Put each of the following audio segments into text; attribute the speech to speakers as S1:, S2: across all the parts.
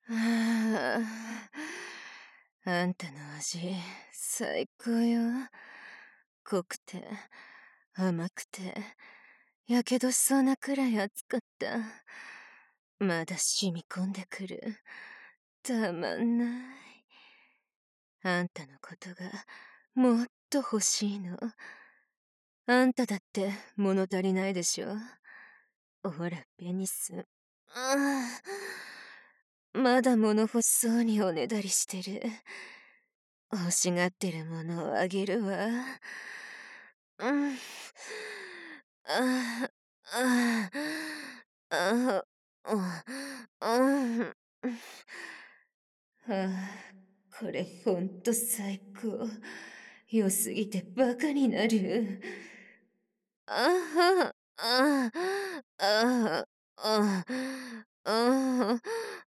S1: ああんたの味、最高よ。濃くて、甘くて、やけどしそうなくらい熱かった。まだ染み込んでくる。たまんない。あんたのことが、もっと欲しいの。あんただって物足りないでしょ。ほら、ベニス。まだ物欲しそうにおねだりしてる。欲しがってるものをあげるわ。うん。ああ、ああ、うん。ああ、これほんと最高。良すぎてバカになる。ああ、ああ、ああ、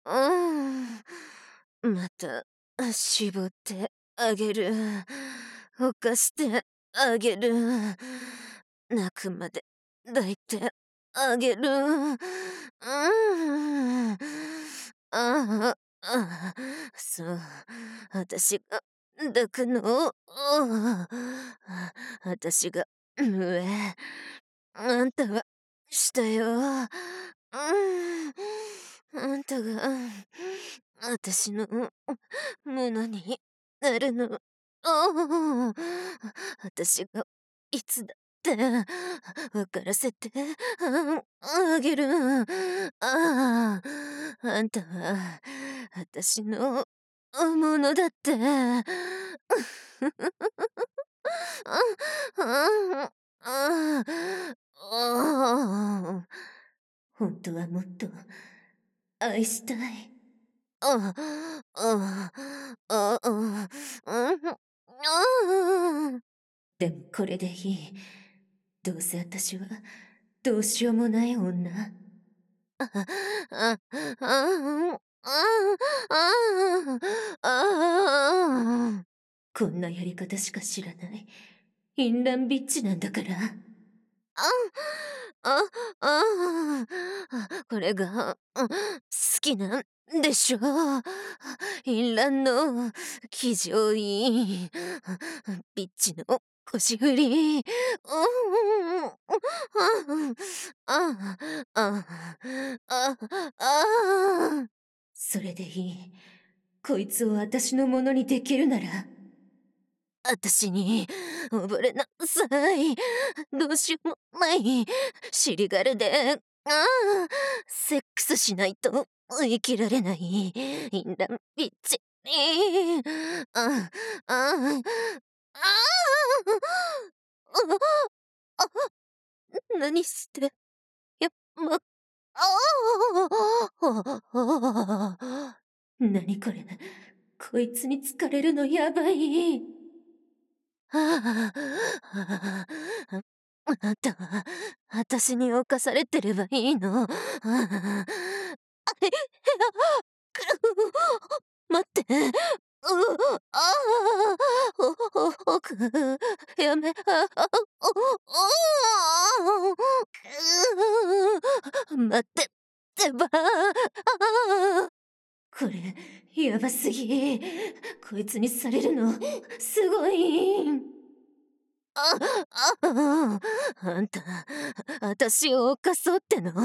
S1: また、絞ってあげる。ほかしてあげる。泣くまで抱いてあげる。ああ、そう、私が抱くの。私が上。あんたは下よ。あんたが私のものになるの。私がいつだって分からせてあげる。あんたは私のものだって。本当はもっと愛したい。ああ、ああ、でもこれでいい。どうせ私はどうしようもない女。あ、あ、あ、こんなやり方しか知らない。淫乱ビッチなんだから。あ、これが、好きなんでしょう。淫乱の騎乗位、ビッチの腰振り。それでいい。こいつを私のものにできるなら。私に溺れなさい。どうしようもない尻軽で、セックスしないと生きられない淫乱ビッチ。あ、あ、あ、何してや、ま、何これ。こいつに疲れるのやばい。ああ、あんたは、私に侵されてればいいの。待って。奥、やめ、待ってってば。これ、やばすぎ。こいつにされるの、すごい。あんた、私を犯そうっての。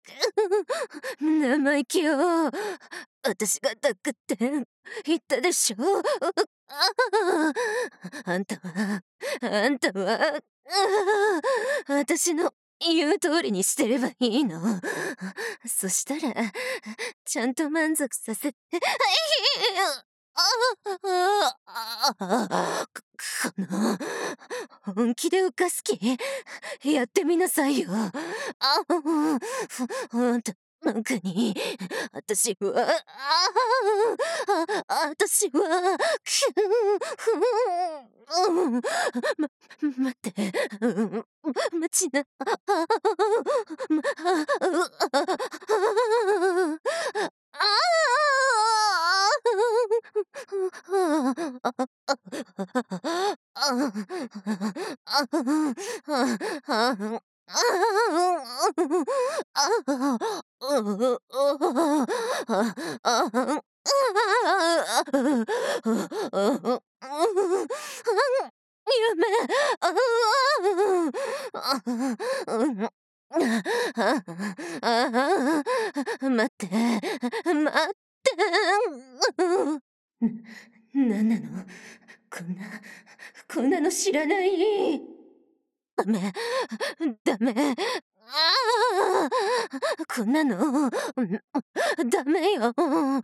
S1: 生意気よ。私が抱くって言ったでしょ。あんたは、あんたは、私の言う通りにしてればいいの。そしたら、ちゃんと満足させて。この、本気で浮かす気やってみなさいよ。あんた、なんかに、私は、私は、待って、待ちな、 夢。待って、待って。なんなの？こんなの知らない。ダメ、ダメ。こんなの、ダメよ。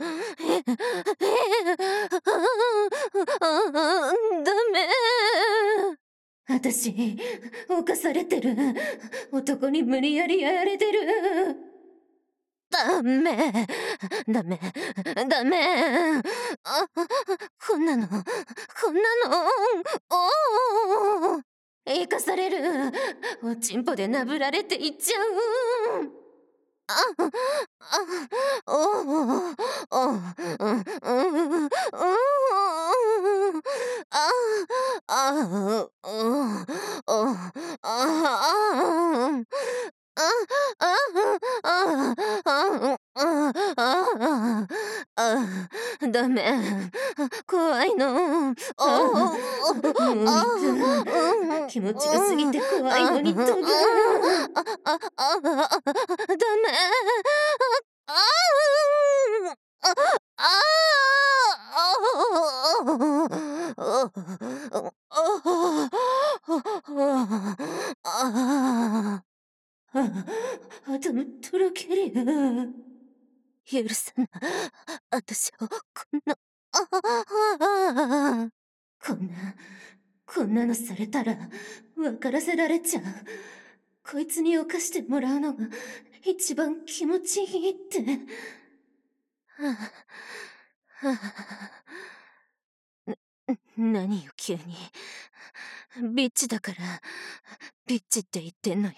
S1: ダメ。私、犯されてる。男に無理やりやられてる。ダメ、ダメ、ダメ。こんなの、おお。生かされる。おちんぽでなぶられていっちゃう。あ、おお、お、ダメ。怖いの。無理だ。気持ちが過ぎて怖いのに飛ぶ。ダメ。頭とろけるよ。許さない。私をこんなのされたら分からせられちゃう。こいつに犯してもらうのが一番気持ちいいって。何よ急に。ビッチだからビッチって言ってんのよ。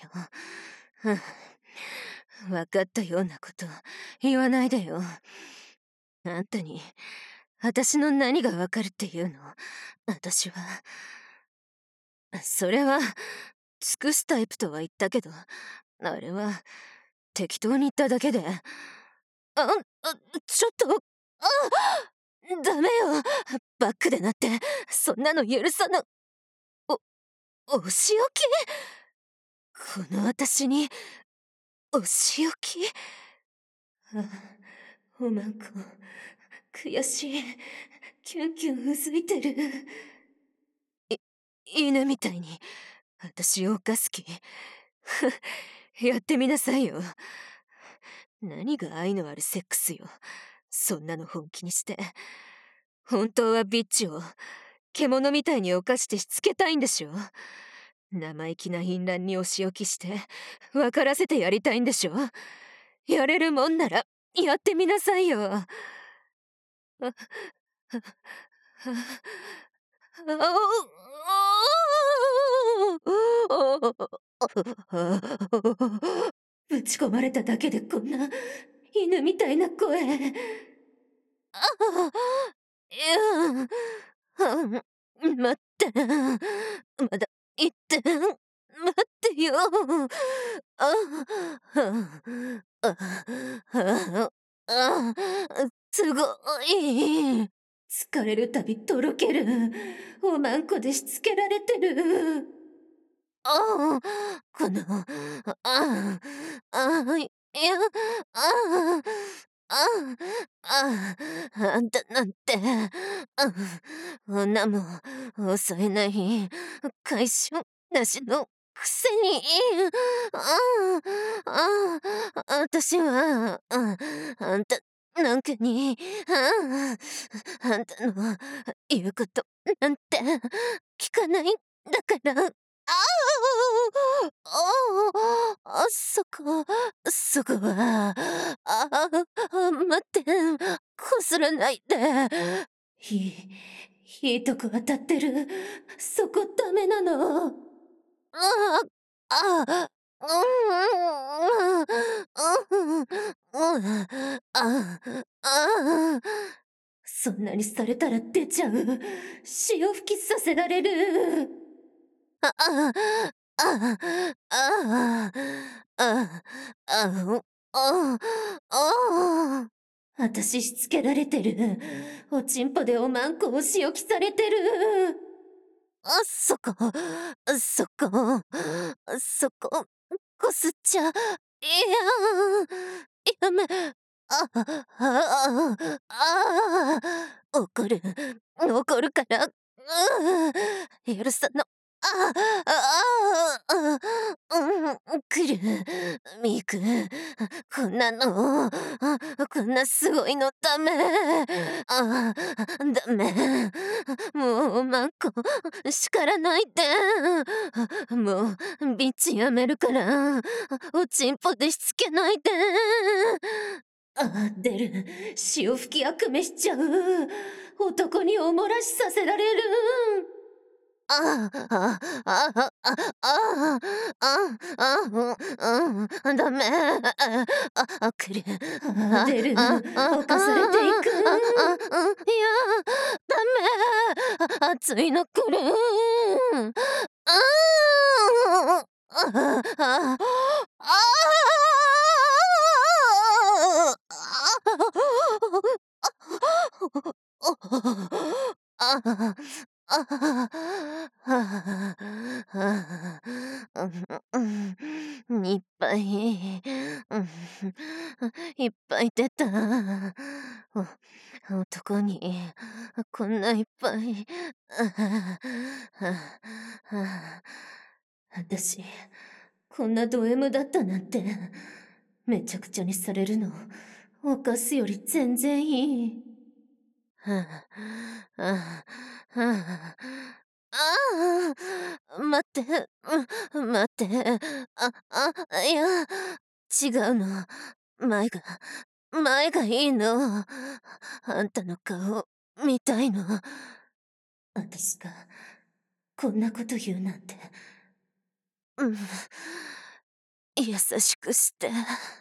S1: 分かったようなこと言わないでよ。あんたに私の何が分かるっていうの？私はそれは尽くすタイプとは言ったけど、あれは適当に言っただけで。ちょっと、ダメよ。バックでなってそんなの許さな。お仕置き？この私にお仕置き？おまんこ悔しい。キュンキュンうずいてる。犬みたいに私を犯す気？やってみなさいよ。何が愛のあるセックスよ。そんなの本気にして。本当はビッチを獣みたいに犯してしつけたいんでしょ。生意気な淫乱にお仕置きして分からせてやりたいんでしょ。やれるもんならやってみなさいよ。ぶち込まれただけでこんな犬みたいな声。いや、待って、まだ1点、待ってよ。すごい。疲れるたびとろける。おまんこでしつけられてる。この、いや、あんたなんて、女も襲えない、解消なしのくせに、私は、あんたなんかに、あんたの言うことなんて聞かないんだから。そこは、待って、こすらないで。いいとこ当たってる。そこダメなの。ああ、そんなにされたら出ちゃう。潮吹きさせられる。あ、あ、あ、あ、あ、あ、あ、あ、あ、 私しつけられてる。おちんぽでおまんこを仕置きされてる。そこ、そこ、そこ、こすっちゃ、やめ、怒る、怒るから、許さの、来る、ミーク、こんなの、こんなすごいのダメ、ダメ、もうマンコ、叱らないで、もう、ビッチやめるから、おちんぽでしつけないで。出る。潮吹き悪夢しちゃう。男におもらしさせられる。ダメ。来る。出る。犯されていく。いや、ダメ。熱いの来る。いっぱい、いっぱい出た。男に、こんないっぱい。私、こんなド M だったなんて、めちゃくちゃにされるの、犯すより全然いい。待って、待って、いや、違うの。前が、前がいいの。あんたの顔、見たいの。私が、こんなこと言うなんて。優しくして。